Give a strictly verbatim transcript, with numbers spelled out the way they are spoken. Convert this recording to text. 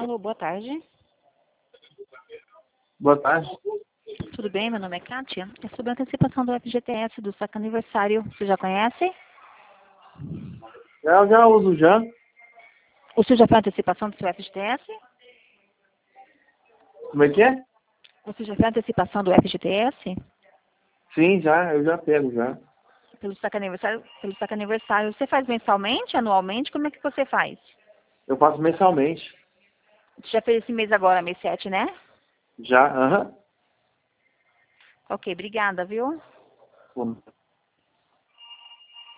Alô, boa tarde. Boa tarde. Tudo bem? Meu nome é Kátia. É sobre a antecipação do F G T S do saque aniversário. Você já conhece? Eu já uso já. O senhor já fez a antecipação do seu F G T S? Como é que é? Você já fez a antecipação do F G T S? Sim, já. Eu já pego já. Pelo saque aniversário? Pelo saque aniversário. Você faz mensalmente, anualmente? Como é que você faz? Eu faço mensalmente. Você já fez esse mês agora, mês sete, né? Já, aham. Ok, obrigada, viu? Uhum.